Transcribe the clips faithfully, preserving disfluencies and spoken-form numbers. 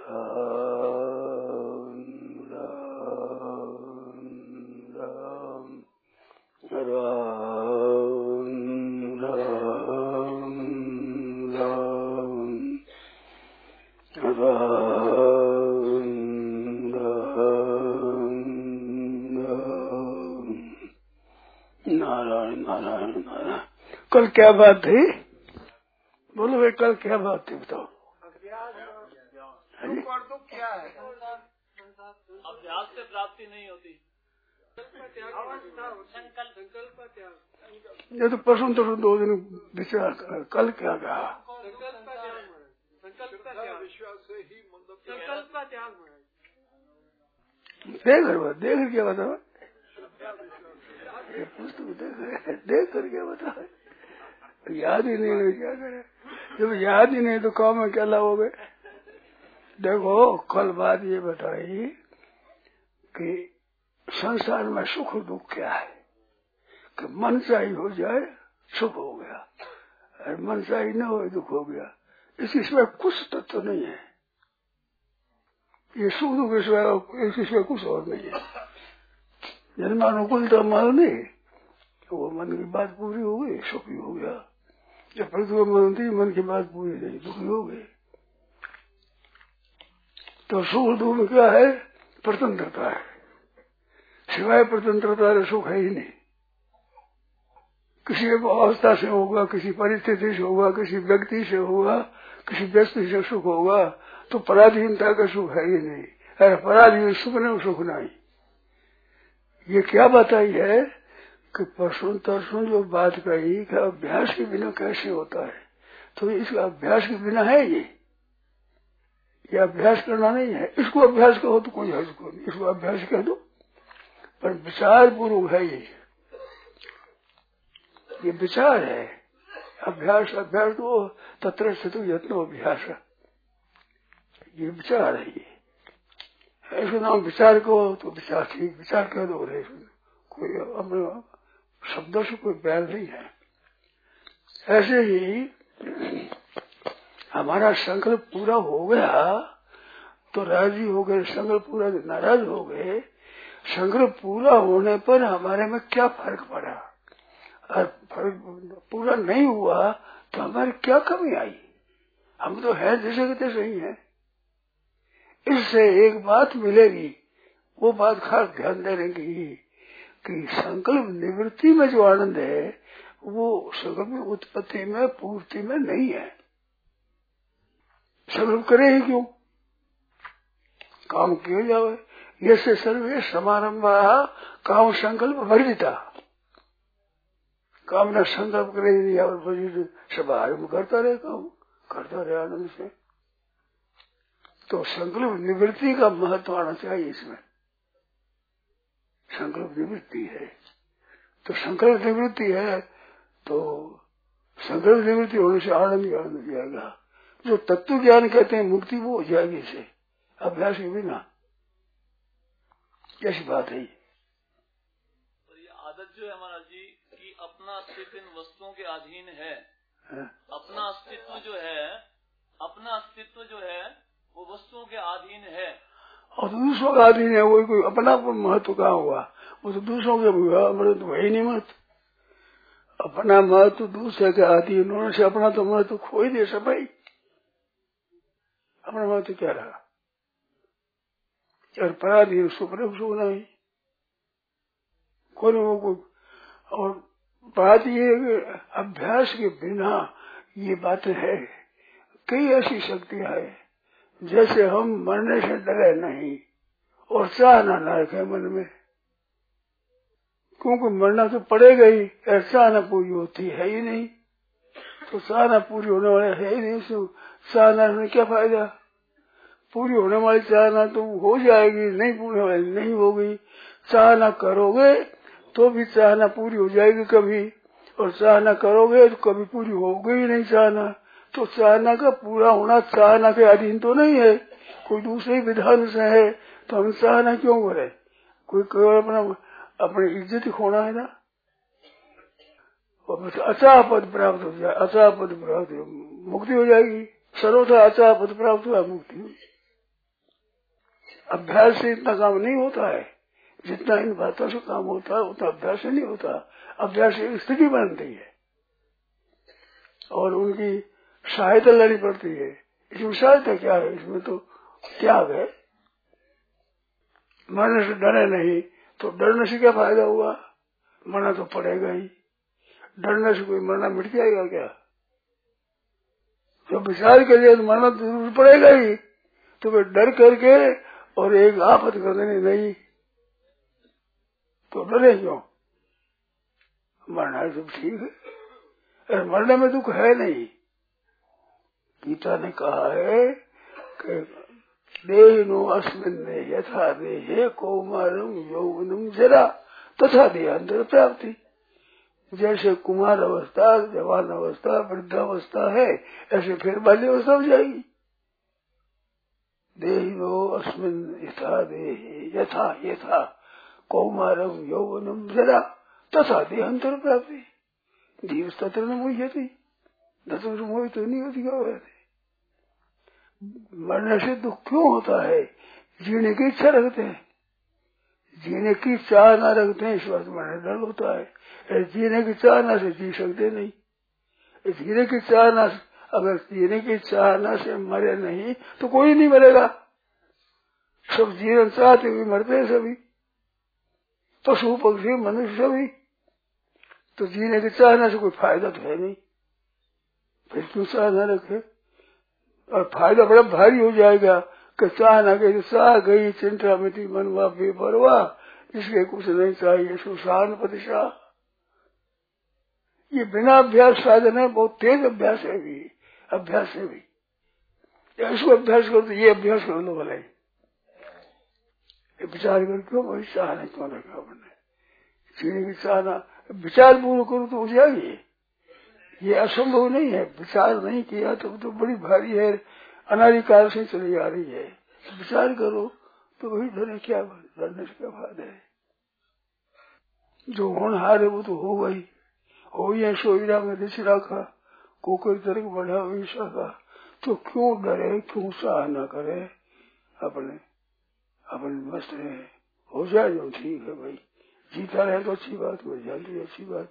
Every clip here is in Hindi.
नारायण नारायण नारायण। कल क्या बात थी? बोलो भाई, कल क्या बात थी बताओ। क्या है? अभ्यास से प्राप्ति नहीं होती। ये तो परसों तो दो दिन विचार कर। कल क्या कहा? विश्वास से ही संकल्प का त्याग। देख कर देख कर क्या बता, पुस्तक देख देख कर क्या बता, याद ही नहीं है क्या करे। जब याद ही नहीं तो काम में क्या लाओगे। देखो कल बात ये बताई कि संसार में सुख दुख क्या है कि मन चाही हो जाए सुख हो गया और मन चाही न हो दुख हो गया। इसमें कुछ तत्व नहीं है। ये सुख दुख इसमें कुछ और नहीं है। जन्मानुकूलता मान नहीं तो वो मन की बात पूरी हो गई, सुखी हो गया। जब प्रतिभा मनती मन की बात पूरी नहीं, दुखी हो गई। तो सुख दुख में क्या है? स्वतंत्रता है। सिवाय स्वतंत्रता सुख है ही नहीं। किसी अवस्था से होगा, किसी परिस्थिति से होगा, किसी व्यक्ति से होगा, किसी व्यक्ति से सुख होगा, तो पराधीनता का सुख है ही नहीं। अरे पराधीन सुख नहीं, सुख नहीं। ये क्या बताई है कि परसों तरसों जो बात कही कि अभ्यास के बिना कैसे होता है, तो इसका अभ्यास के बिना है ये ये अभ्यास करना नहीं है। इसको अभ्यास कहो तो कोई हर्ज को नहीं, इसको अभ्यास कह दो, पर विचार पूर्व है ये ये विचार है। अभ्यास अभ्यास तो तत्र सतु यत्नो अभ्यास, ये विचार है। ये ऐसे नाम विचार कहो तो विचार ठीक विचार कह दो, कोई अपने शब्दों से कोई बैल नहीं है। ऐसे ही हमारा संकल्प पूरा हो गया तो राजी हो गए, संकल्प पूरा नाराज हो गए। संकल्प पूरा होने पर हमारे में क्या फर्क पड़ा और फर्क पूरा नहीं हुआ तो हमारी क्या कमी आई? हम तो है जैसे के तैसे ही है। इससे एक बात मिलेगी, वो बात खास ध्यान देने की कि संकल्प निवृत्ति में जो आनंद है वो संकल्प उत्पत्ति में पूर्ति में नहीं है। संकल्प करे ही क्यों? काम किया जाए। ये से सर्वे समारंभा काम संकल्प वर्जिता। काम न संकल्प करे नहीं और सब आरम्भ करता रहे, काम करता रहे आनंद से। तो संकल्प निवृत्ति का महत्व आना चाहिए इसमें। संकल्प निवृत्ति है तो संकल्प निवृत्ति है तो संकल्प निवृत्ति होने से आनंद ही आनंद हो जाएगा। जो तत्व ज्ञान कहते हैं मुक्ति वो हो जाएगी इसे अभ्यास के बिना। कैसी बात है? और ये आदत जो है महाराज जी कि अपना अस्तित्व इन वस्तुओं के अधीन है, है? अपना अस्तित्व जो है अपना अस्तित्व जो है वो वस्तुओं के अधीन है और तो दूसरों का अधीन है। वो कोई अपना महत्व कहाँ हुआ? वो तो दूसरों के महत्व तो है ही नहीं। महत्व अपना महत्व दूसरे के अधीन होने से अपना तो महत्व खो ही दे सब भाई। अपना महत्व क्या रहा? और पराधीन सुख सुख नहीं कोई वो कोई। और बात ये अभ्यास के बिना ये बातें है। कई ऐसी शक्तियां है जैसे हम मरने से डरे नहीं और चाह न रखे मन में, क्योंकि मरना तो पड़ेगा ही। चाह न पूरी होती है ही नहीं तो चाह न पूरी होने वाले है ही नहीं। चाह न क्या फायदा? पूरी होने वाली चाहना तो हो जाएगी, नहीं पूरी वाली नहीं होगी। चाहना करोगे तो भी चाहना पूरी हो जाएगी कभी, और चाहना करोगे तो कभी पूरी होगी ही नहीं चाहना। तो चाहना का पूरा होना चाहना के अधीन तो नहीं है, कोई दूसरे विधान से है। तो हम चाहना क्यों करें? कोई केवल अपना अपनी इज्जत ही खोना है ना। और अचाह पद प्राप्त हो जाए, अचाह पद प्राप्त मुक्ति हो जाएगी। सर्वथा अचाह पद प्राप्त हुआ मुक्ति। अभ्यास से इतना काम नहीं होता है, जितना इन बातों से काम होता है उतना अभ्यास से नहीं होता। अभ्यास से एक स्थिति बनती है और उनकी सहायता लेनी पड़ती है। इसमें सहायता क्या है? इसमें तो त्याग है। मरने से डरे नहीं तो डरने से क्या फायदा हुआ? मरना तो पड़ेगा ही। डरने से कोई मरना मिट जाएगा क्या? जब विचार करिए तो मरना तो जरूर पड़ेगा ही। तो वे डर करके और एक आफत कर देनी नहीं तो डरे क्यों? मरना सब ठीक है, मरने में दुख है नहीं। गीता ने कहा है कि देहिनो अस्मिन् यथा देहे कौमारम यौवनम जरा तथा देहांतर प्राप्ति। जैसे कुमार अवस्था, जवान अवस्था, वृद्धावस्था है, ऐसे फिर बाल्यावस्था हो जाएगी। देहिनो अस्मिन् यथा देहे यथा यथा कौमारम यौवनम जरा तथा देहांतर प्राप्ति। धीर तत्र न मुह्यति, न तो मोहित तो नहीं होती। क्या होती? मरने से दुख क्यों होता है? जीने की इच्छा रखते हैं, जीने की चाह ना रखते हैं, इस बात मरने डर होता है। जीने की चाह ना से जी सकते नहीं। जीने की चाह ना, अगर जीने की चाह ना से मरे नहीं तो कोई नहीं मरेगा। सब जीवन चाहते हुए मरते हैं सभी, पशु पक्षी मनुष्य सभी। तो जीने की चाहना से कोई फायदा तो है नहीं, फिर क्यों चाह न रखे? और फायदा बड़ा भारी हो जाएगा कि चाह न गई चाह गई चिंता मिटी मनवा बेपरवाह, इसके कुछ नहीं चाहिए सुशान प्रतिशा। ये बिना अभ्यास साधन है, बहुत तेज अभ्यास है भी, अभ्यास है भी। इसको अभ्यास करो तो ये अभ्यास कर लो भले, विचार कर क्यों वही चाहना क्यों रखा अपने? जीने की चाहना विचार पूर्ण करो तो हो जाएगी। ये असंभव नहीं है। विचार नहीं किया तो तो बड़ी भारी है, अनादिकाल से चली आ रही है। विचार करो तो वही डरे क्या, डरने से क्या फायदा है? जो होनहार है वो तो हो गई, हो या सोईरा में ऋषि रखा कोकर तर्क बढ़ा वही सका। तो क्यों डरे, क्यों चाह न करे? अपने अपने मस्त रहे, हो जाए जो ठीक है भाई। जीता रहे तो अच्छी बात, मर जाती अच्छी बात।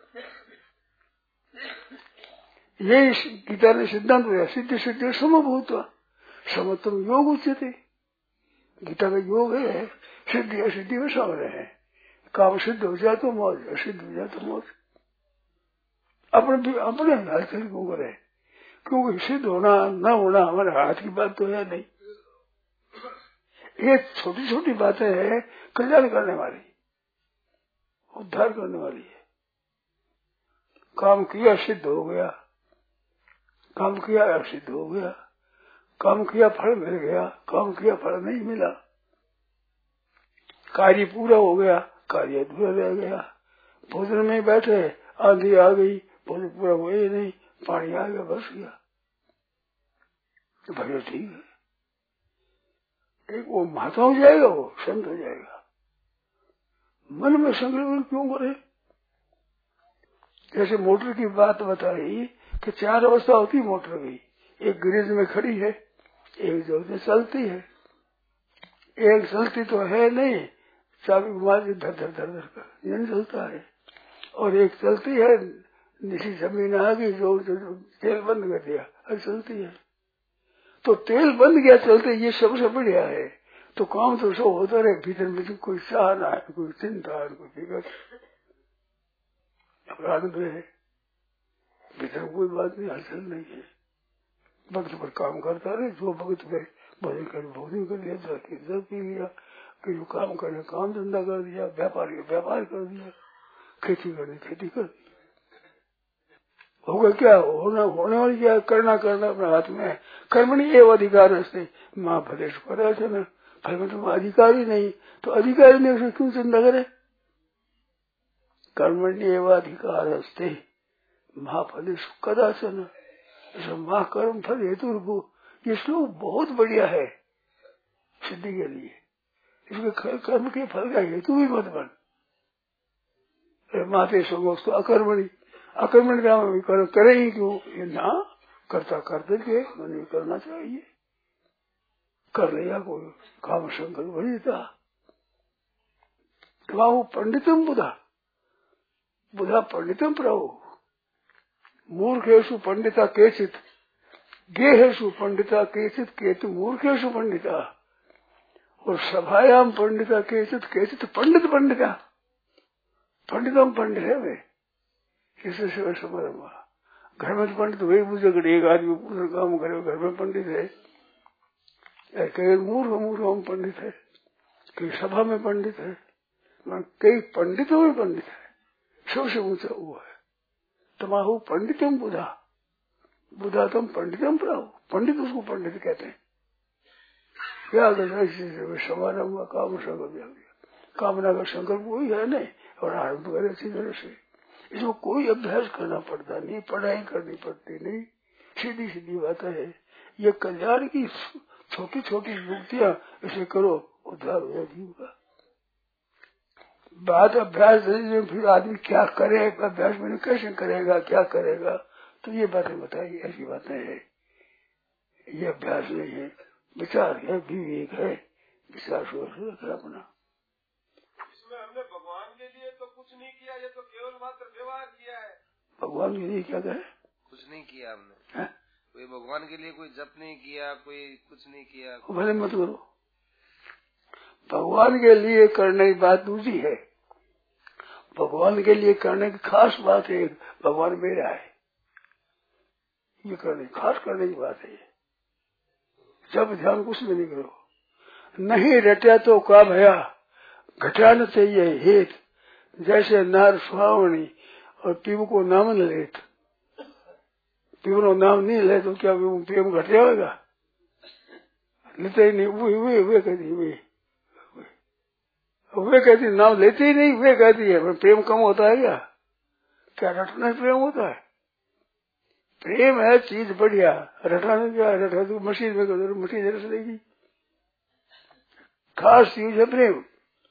ये गीता ने सिद्धांत हुआ, सिद्धि सिद्धि समभूत समत्तम योग उच्यते। गीता का योग है सिद्धि असिद्धि में सम रहे। काम सिद्ध हो जाए तो मौज, असिद्ध हो जाए तो मौज। अपने अपने हलचल क्यों करे? क्योंकि सिद्ध होना न होना हमारे हाथ की बात तो है नहीं। ये छोटी छोटी बातें हैं, कल्याण करने वाली, उद्धार करने वाली है। काम किया सिद्ध हो गया, काम किया असिद्ध हो गया, काम किया फल मिल गया, काम किया फल नहीं मिला, कार्य पूरा हो गया, कार्य अधूरा रह गया। भोजन में बैठे, आंधी आ गई, भोजन पूरा हुआ ही नहीं, पानी आ गया, बस गया, तो भैया ठीक है। एक वो महात्मा हो जाएगा, वो संत हो जाएगा। मन में संग्रह क्यों करे? जैसे मोटर की बात बताई कि चार अवस्था होती मोटर की। एक गैरेज में खड़ी है, एक जो चलती है, एक चलती तो है नहीं, चाबी घुमा के धर धर धर धर कर नहीं चलता है, और एक चलती है, नीचे जमीन आ गई जो, जो, जो तेल बंद कर दिया, अब चलती है। तो तेल बंद गया चलते, ये सबसे बढ़िया है। तो काम तो सब होता रहे, भीतर में कोई चाह ना है, कोई चिंता है, कोई फिक्र, आनंद है, भीतर कोई बात नहीं, हलचल नहीं है। वक्त पर काम करता रहे, जो वक्त पे भोजन कर भोजन कर लिया, जल के जल पी लिया, कि जो काम करने काम धंधा कर दिया, व्यापार व्यापार कर दिया, खेती करनी खेती कर दी। होगा क्या? होना होने वाली क्या? करना करना अपने हाथ में है। कर्मणि एवं अधिकार है, माँ भले पर न फल में तुम अधिकारी नहीं, तो अधिकारी ने उसे क्यों चिंता करे? कर्मण्य एवं अधिकार हस्ते महाफल कदाचन, माँ कर्म फल हेतु। ये श्लोक बहुत बढ़िया है सिद्धि के लिए। इसमें कर्म के फल का हेतु भी मत बन। माते सोगो अकर्मणि, अकर्मण का कर्म करे ही क्यों? ये ना करता कर दे के मन करना चाहिए। कर लिया कोई काम शंकर वही था। वो पंडितम बुधा बुधा पंडितम प्रभु मूर्खेशु पंडिता केचित गेहेशु पंडिता केचित केतु मूर्खेशु पंडिता और सभायाम पंडिता केचित केचित पंडित पंडिता पंडितम पंडित है वे किसी से समझ घर में तो पंडित वही पूछे एक आदमी पूरा काम करे घर में पंडित है, कई मूर्ख मूर्ख में पंडित है, कई सभा में पंडित है, कई पंडितों में पंडित है, सबसे ऊंचा वो है। तमाहु पंडितम बुधा बुधा तुम पंडितम प्रभु पंडित उसको पंडित कहते हैं। क्या समारंभ का काम संकल्प कामना का संकल्प वही है नहीं और आरम्भ करे अच्छी तरह से। इसमें कोई अभ्यास करना पड़ता नहीं, पढ़ाई करनी पड़ती नहीं, सीधी सीधी बात है। ये कल्याण की छोटी छोटी युक्तियां इसे करो उद्धार हो जाए जीव का। बात अभ्यास फिर आदमी क्या करे, अभ्यास में कैसे करेगा, क्या करेगा, तो ये बातें बताई ऐसी बातें हैं। ये अभ्यास नहीं है, विचार है, विवेक है, विचार सोच है अपना। इसमें हमने भगवान के लिए तो कुछ नहीं किया, ये तो केवल मात्र व्यवहार किया है। भगवान के लिए क्या कहे? कुछ नहीं किया हमने है? कोई भगवान के लिए कोई जप नहीं किया, कोई कुछ नहीं किया। भले मत करो, भगवान के लिए करने की बात दूसरी है। भगवान के लिए करने की खास बात है, भगवान मेरा है, ये करने खास करने की बात है। जब ध्यान कुछ में नहीं करो, नहीं रटा तो का भया घटा न चाहिए हेत, जैसे नार सुहावनी और पीव को नाम न लेत। पीव नाम नहीं ले तो क्या प्रेम घट जाएगा? लेते ही नहीं, वे वे वे कहती वे वे कहती नाम लेते ही नहीं, वे कहती है प्रेम कम होता है क्या? क्या रटना प्रेम होता है? प्रेम है चीज बढ़िया, रटना क्या रटा तो मशीन में कर मशीन रट देगी। खास चीज है प्रेम।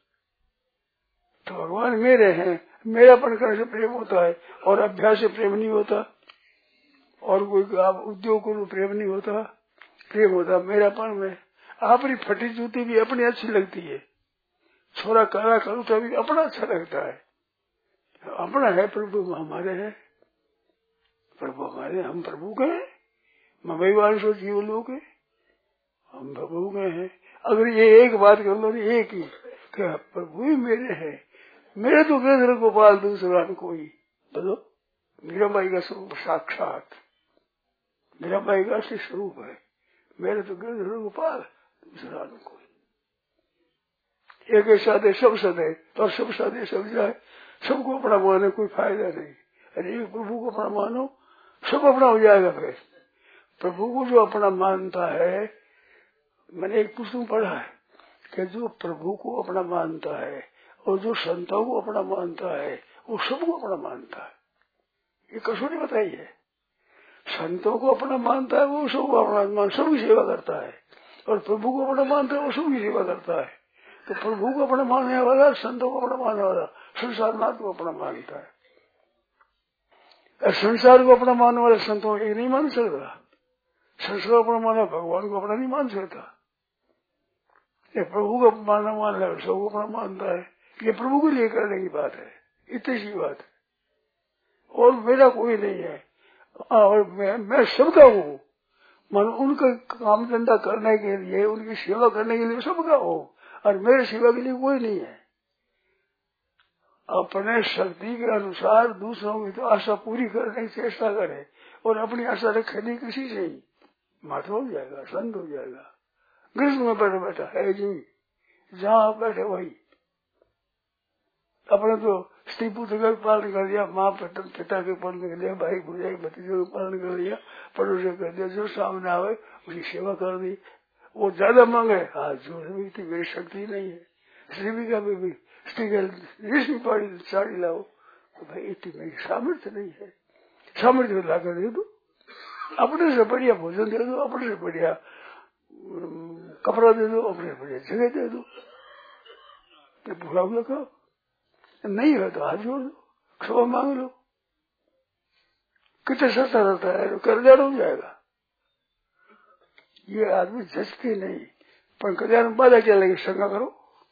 तो भगवान मेरे हैं, मेरापन करने से प्रेम होता है और अभ्यास से प्रेम नहीं होता, और कोई आप उद्योग को प्रेम नहीं होता। प्रेम होता मेरापन में। अपनी फटी जूती भी अपनी अच्छी लगती है, छोरा काला करूँ तो भी अपना अच्छा लगता है। अपना है, प्रभु हमारे हैं, प्रभु हमारे, हम प्रभु के हैं, मवान सो जीव लोग हैं, हम प्रभु के हैं। अगर ये एक बात कर लो, एक ही क्या प्रभु ही मेरे हैं, मेरे तो गिरधर गोपाल दूसरा कोई। बोलो मीराबाई का स्वरूप साक्षात, मीराबाई का असली स्वरूप है, मेरे तो गिरधर गोपाल दूसरा कोई। एक साधे सब सदे और सब साधे सब जाए, सबको अपना माने कोई फायदा नहीं। अरे एक प्रभु को अपना मानो, सब अपना हो जाएगा। फिर प्रभु को जो अपना मानता है, मैंने एक पुस्तक पढ़ा है कि जो प्रभु को अपना मानता है और जो संतों को अपना मानता है वो सबको अपना मानता है। ये कसौटी बताई है। संतों को अपना मानता है वो सबको अपना मान, सबकी सेवा करता है, और प्रभु को अपना मानता है वो सबकी सेवा करता है। तो प्रभु को अपना मानने वाला, संतों को अपना मानने वाला, संसार नाथ को अपना मानता है। संसार को अपना मानने वाले संतों को नहीं मान सकता, संसार को अपना माना भगवान को अपना नहीं मान सकता। ये प्रभु को मानना मान रहा है, सबको अपना मानता है। ये प्रभु के लिए करने की बात है, इतनी सी बात है। और मेरा कोई नहीं है, और मैं, मैं सबका हूँ। मन उनका काम धंधा करने के लिए, उनकी सेवा करने के लिए सबका हूँ, और मेरे सेवा के लिए कोई नहीं है। अपने शक्ति के अनुसार दूसरों की तो आशा पूरी करने की चेष्टा करे, और अपनी आशा रखे नहीं किसी से ही, मात हो जाएगा, संत हो जाएगा। ग्रीष्म में बैठे बैठा है जी, जहाँ बैठे वही। अपने तो स्त्री पुत्र का पालन कर दिया, माँ पिता के पालन कर दिया, भाई भुजाई भतीजों का पालन कर दिया, पड़ोसी कर दिया, जो सामने आवे उसकी सेवा कर दी। वो ज्यादा मांगे, हाथ जोड़ भी मेरी शक्ति नहीं है। स्त्री का भी स्त्री का पाड़ी साड़ी लाओ, तो भाई इतनी मेरी सामर्थ्य नहीं है। सामर्थ्य ला कर दे दो, अपने से बढ़िया भोजन दे दो, अपने से बढ़िया कपड़ा दे दो, अपने से बढ़िया जगह दे दो। भूला लगा नहीं है तो हाथ जोड़ दो, क्षमा मांग लो। कितने सस्ता रहता है, तो कर्जा हो जाएगा। ये आदमी जचते नहीं, पर कल्याण में बाधा क्या लगे, शंका करो,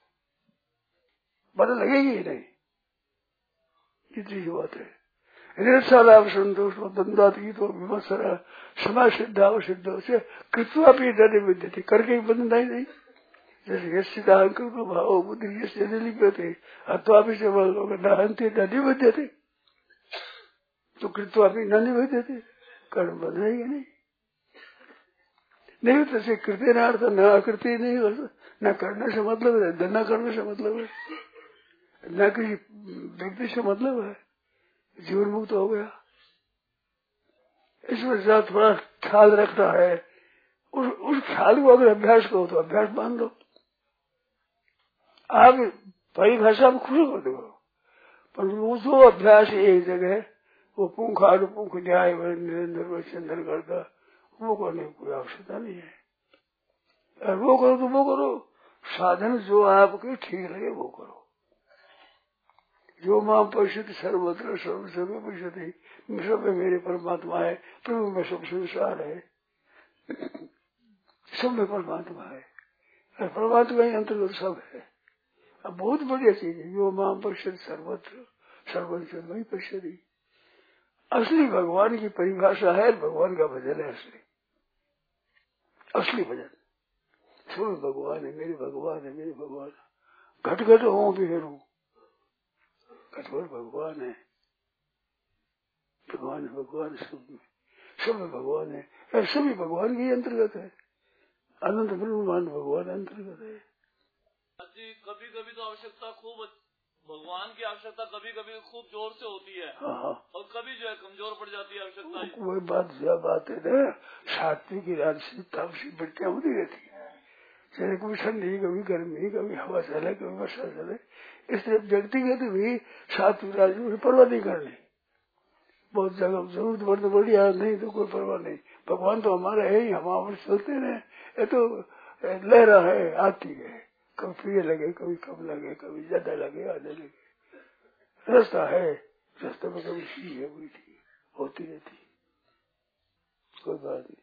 बाधा लगेगी ही नहीं। इतनी ही बात है। निरसालाभ संतोष दंडात गीतो विमर्शरा समाज सिद्धाव सिद्ध से कृत्वा भी दे विद्यते, करके ही बंधना ही नहीं। जैसे यश्चित अहंकृत भाव बुद्धि यश्च लिप्यते अथवा भी से नहंते न निबध्यते, तो कृत्वा भी न निबध्यते, कर्म बंधना ही नहीं। नहीं तो से कृत्य न अर्थ न अकृत्य नहीं, न करने से मतलब है, न करने से मतलब है, न किसी व्यक्ति से मतलब है, जीवन मुक्त हो गया। इसमें जरा थोड़ा ख्याल रखना है। उस उस ख्याल को अगर अभ्यास करो तो अभ्यास मान लो। आप परिभाषा में खुश कर दो, पर वो जो अभ्यास एक जगह वो पुंखानुपुंख न्याय निरंतर चंदन करता, वो करने की कोई आवश्यकता नहीं है। और वो करो तो वो करो, साधन जो आपके ठीक लगे वो करो। जो मां पश्यति सर्वत्र सर्व सर्व पश्यति, सब में मेरे परमात्मा है, प्रभु में सब संसार है, सब में परमात्मा है, और परमात्मा के अंतर्गत सब है। अब बहुत बढ़िया चीज है, जो मां पश्यति सर्वत्र सर्वत्र वही पश्यति। असली भगवान की परिभाषा है, भगवान का भजन है असली असली भजन। सब भगवान है, मेरे भगवान है, मेरे भगवान, घट घट हो बिहरू, कठोर भगवान है, भगवान भगवान सब में सब में भगवान है, सभी भगवान के अंतर्गत है। अनंत ब्रह्मांड भगवान अंतर्गत है। कभी कभी तो आवश्यकता खूब, भगवान की आवश्यकता कभी कभी खूब जोर से होती है, हाँ, और कभी जो है कमजोर पड़ जाती है आवश्यकता। कोई बात ज्यादा बात है ना, सात्विक राजसी तामसी वृत्तियां होती रहती है, जैसे कभी ठंडी, कभी गर्मी, कभी हवा चले, कभी वर्षा चले। इसलिए व्यक्तिगत भी सात्विक राजसी परवाह नहीं करनी। बहुत जगह जरूरत पड़ तो बढ़िया, नहीं तो कोई परवाह नहीं। भगवान तो हमारा है ही, हम चलते रहे, ये तो लहरा है, आती है, कभी प्रिय लगे, कभी कम लगे, कभी ज्यादा लगे, आधे लगे, रास्ता है, रास्ते में कभी सी है, हुई थी, होती रहती, कोई बात नहीं।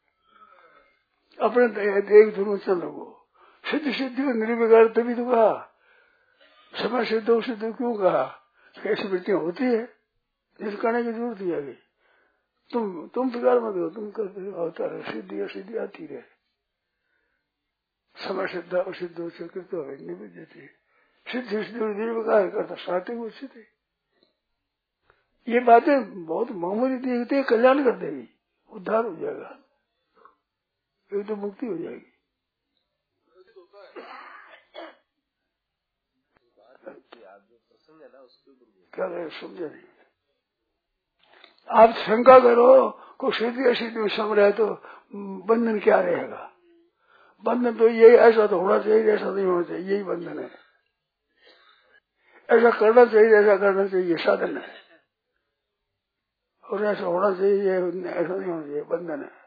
अपने देख धुनो चलो, सिद्ध सिद्धि को निर्विकार तभी तो कहा, समय सिद्ध सिद्ध क्यों कहा, ऐसी वृत्तियां होती है, जिस करने की जरूरत ही आगे। तुम तुम बिगाड़ मत हो, तुम करते होता रहे, सिद्धि असिद्धि आती रहे, समय सिद्ध असिद्ध कृत निबद्धते, सिद्ध सिद्धि निर्विकार करता सात्विक उचित। ये बातें बहुत मामूली देखते, कल्याण कर देगी, उद्धार हो जाएगा, एक तो मुक्ति हो जाएगी। क्या करें समझा नहीं। आप शंका करो को सिद्धि असिद्धि में सम रहे तो बंधन क्या रहेगा। बंधन तो यही, ऐसा तो होना चाहिए, ऐसा नहीं होना चाहिए, यही बंधन है। ऐसा करना चाहिए, ऐसा करना चाहिए, ये साधन है। और ऐसा होना चाहिए, ऐसा नहीं होना चाहिए, बंधन है।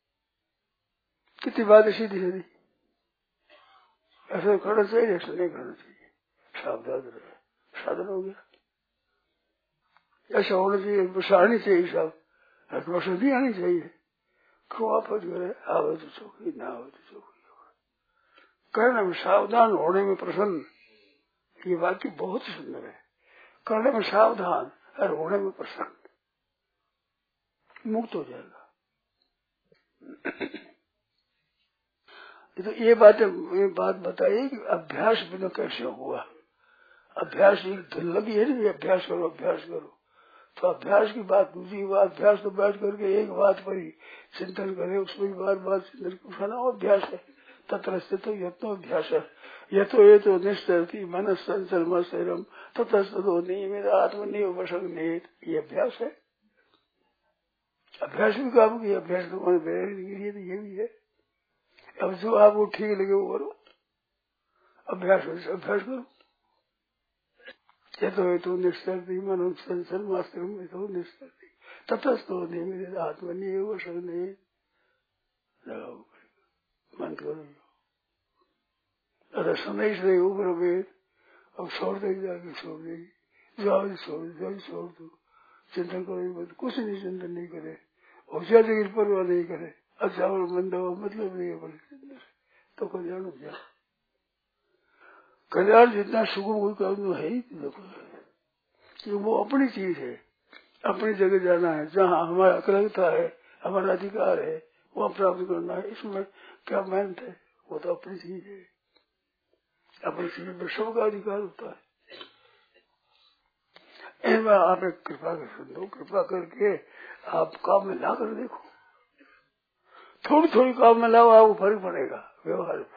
कितनी बात है सीधी सीधी, ऐसा करना चाहिए, ऐसा नहीं करना चाहिए, सावधान रहे, साधन हो गया। ऐसा होना चाहिए, बस आनी चाहिए, सब हटवश नहीं आनी चाहिए। क्यों आपस करे, आवे तो चौकी, ना आवे तो चौकी। करने में सावधान, होने में प्रसन्न, ये वाक्य बहुत सुंदर है। करने में सावधान और होने में प्रसन्न, मुक्त हो जाएगा। तो ये बात ये बात बताइए कि अभ्यास बिना कैसे हुआ। अभ्यास एक धुन लगी है ना, अभ्यास करो अभ्यास करो, तो अभ्यास की बात दूसरी बात। अभ्यास तो बैठ करके एक बात पर ही चिंतन करे, उसमें बार बार चिंतन करना अभ्यास है। तत्र स्थितो यत्नो अभ्यास है, यथो ये तो निश्चरती मन संचल मस्तिरम ततस्तो नियमित आत्मनिव वशक निहित, ये अभ्यास है। अभ्यास भी काम की, अभ्यास तो मन बेरे तो ये भी है। अब जो आपको ठीक लगे वो करो, अभ्यास अभ्यास करो। ये तो ये तो निश्चरती मन संचल मस्तिरम तो निश्चरती ततस्तो नियमित आत्मनिव वशक निहित, लगाओ मन करो। अगर समय से नहीं ऊपर वेद, अब छोड़ देगी, जाके छोड़ देगी, जाओ छोड़ जाओ छोड़ दो, चिंतन करो, कुछ नहीं चिंतन नहीं करे, हो जाए लेकिन परवाह नहीं करे। अच्छा और मंदा हो मतलब नहीं है, तो कल्याण हो गया। कल्याण जितना सुगम कोई काम है ही देखो, कि वो अपनी चीज है, अपनी जगह जाना है, जहाँ हमारा अकलता है, हमारा अधिकार है, वहाँ प्राप्त करना है। इसमें क्या मेहनत है? वो तो अपनी चीज है, अपनी चीज में सबका अधिकार होता है। इनमें आप एक कृपा कर सुन दो, कृपा करके आप काम में ला कर देखो, थोड़ी थोड़ी काम में लाओ, आपको फर्क पड़ेगा व्यवहार में।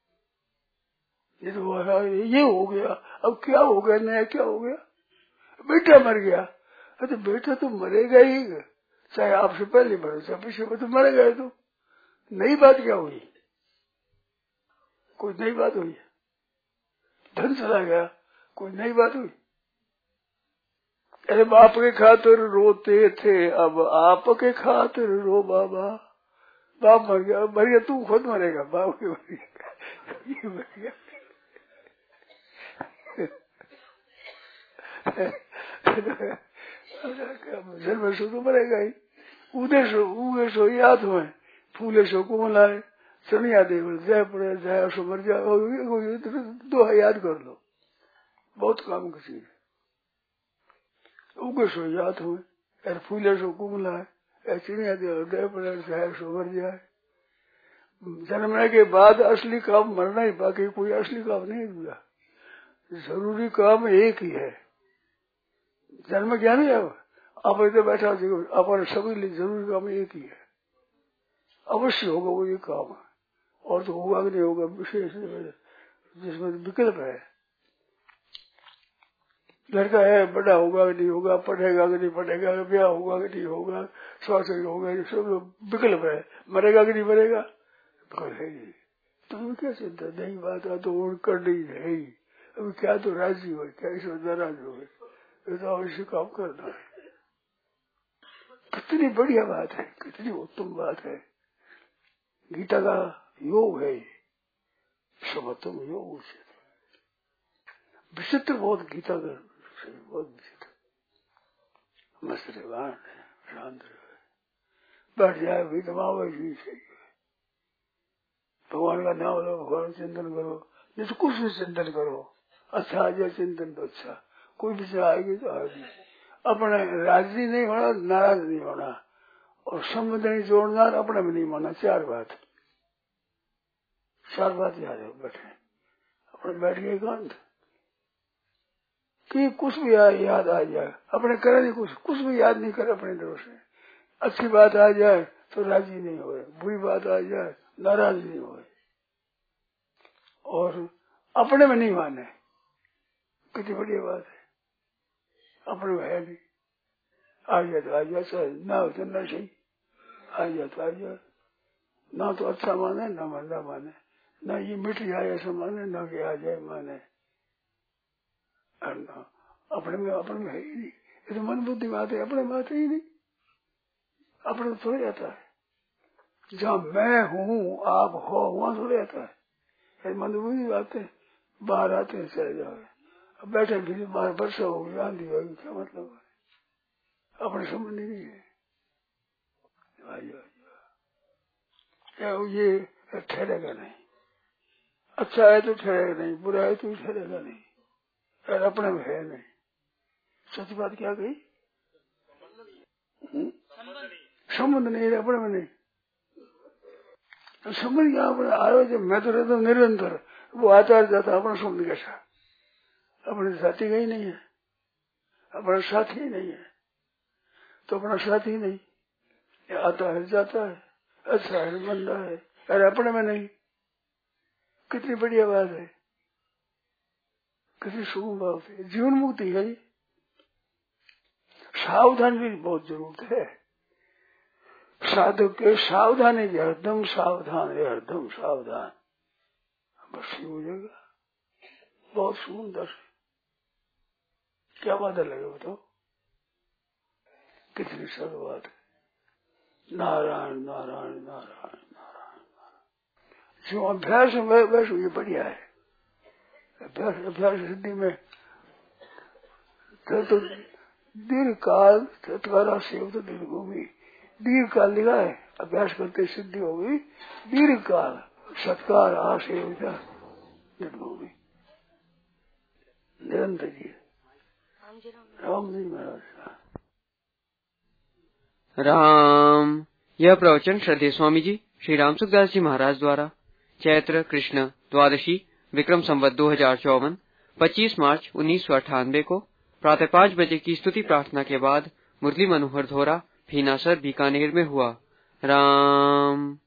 ये तो ये हो गया, अब क्या हो गया, नया क्या हो गया? बेटा मर गया, अरे बेटा तो मरेगा ही, चाहे आपसे पहले मरे चाहे पीछे में, तो मर गए। तो नई बात क्या हुई? कोई नई बात हुई? धन चला गया, कोई नई बात हुई? अरे बाप के खातिर रोते थे, अब आपके खातिर रो बाबा। बाप मर गया, मर गया, तू खुद मरेगा, बाप के मर गया, ये मर गया। जन्म सो तो मरेगा ही। उदे सो उगे सो याद हुए, फूले सो कोमलाए, सनिया देव जय पड़े जय सो मर जाए, दो याद कर लो, बहुत काम की चीज। उगे सो याद हुए, अरे फूले सो कोमलाए, चिड़िया देव जय पड़े जय सो मर जाए। जन्मने के बाद असली काम मरना ही, बाकी कोई असली काम नहीं हुआ। जरूरी काम एक ही है, जन्म क्या नहीं है। आप इधर बैठा अपन सभी लिए जरूरी काम एक ही है, अवश्य होगा वो ये काम है, और तो होगा कि नहीं होगा विशेष जिसमें विकल्प है। लड़का है, बड़ा होगा कि नहीं होगा, पढ़ेगा कि नहीं पढ़ेगा, ब्याह होगा कि नहीं होगा, स्वास्थ्य होगा, ये सब विकल्प है। मरेगा कि नहीं मरेगा, तुम्हें क्या चिंता? नहीं बात आ तो कर नहीं है ही, अभी क्या तो राजी हो, क्या इसमें नाराज हो, ये तो अवश्य काम करना है। कितनी बढ़िया बात है, कितनी उत्तम बात है। गीता का योग है, समत्तम योग उचित। विचित्र बहुत गीता का, बहुत विचित्र। मस्त रहे, शांत रहे, बैठ जाए भी दबाव जी सही है। भगवान का नाम लो, भगवान चिंतन करो, जैसे कुछ भी चिंतन करो, अच्छा आ जाए चिंतन तो अच्छा, कोई विषय आएगी तो आएगी। अपने राजी नहीं होना, नाराज नहीं होना, और संबंध नहीं जोड़ना, अपने में नहीं मानना। चार बात, चार बात याद है। बैठे अपने बैठ गए एकांत कि कुछ भी आए याद आ जाए, अपने करे नहीं कुछ, कुछ भी याद नहीं करे अपने तरफ से। अच्छी बात आ जाए तो राजी नहीं हो, बुरी बात आ जाए नाराज नहीं हो, और अपने में नहीं माने। कितनी बढ़िया बात है, अपने में है नहीं। आ जाए तो आ जाए, चाहे ना हो तो ना सही, आ जाए तो आ जाए, ना तो अच्छा माने ना मंदा माने, ना ये मिट जाए ऐसा माने, ना कि आ जाए माने, और ना अपने में, अपने में है ही नहीं। ये तो मन बुद्धि बात है, अपने में आते ही नहीं, अपने में थोड़े आता है। जहाँ मैं हूँ आप हो, वहां थोड़े आता है। मन बुद्धि बातें बाहर आते हैं, चले जाओ, अब बैठे फिर बाहर वर्षा होगी, आंधी होगी, क्या मतलब है? अपने समझ नहीं है। ये ठहरेगा नहीं, अच्छा है तो ठहरेगा नहीं, बुरा है तो ठहरेगा नहीं, और अपने में है नहीं। सच बात क्या कही? संबंध नहीं है, अपने में नहीं। समझ गया अपने आयो जब मैं तो रहता हूँ निरंतर, वो आता जाता, अपना समझ कैसा? अपने साथी का ही नहीं है, अपना साथी ही नहीं है, तो अपना साथी ही नहीं, आता है जाता है, अच्छा है मंदा है, अरे अपने में नहीं। कितनी बढ़िया बात है, कितनी सुगम बात है, जीवन मुक्ति है। सावधान की बहुत जरूरत है, साधक के सावधान है, हरदम सावधान है, हरदम सावधान, बस ही हो जाएगा। बहुत सुंदर, क्या बात लगे बताओ, कितनी सरल बात है। नारायण नारायण नारायण नारायण, जो अभ्यास है वैसे ये बढ़िया है। अभ्यास अभ्यास सिद्धि में तो दीर्घ काल तत्कारा सेव तो दीर्घ भूमि, दीर्घ काल लिखा है, अभ्यास करते सिद्धि होगी। दीर्घ काल सत्कार आसेवता जन्मभूमि निरंतर जी राम जी महाराज। राम। यह प्रवचन श्रद्धेय स्वामी जी श्री रामसुखदास जी महाराज द्वारा चैत्र कृष्ण द्वादशी विक्रम संवत दो हजार चौवन पच्चीस मार्च उन्नीस सौ अट्ठानबे को प्रातः पाँच बजे की स्तुति प्रार्थना के बाद मुरली मनोहर धोरा भीनासर बीकानेर में हुआ। राम।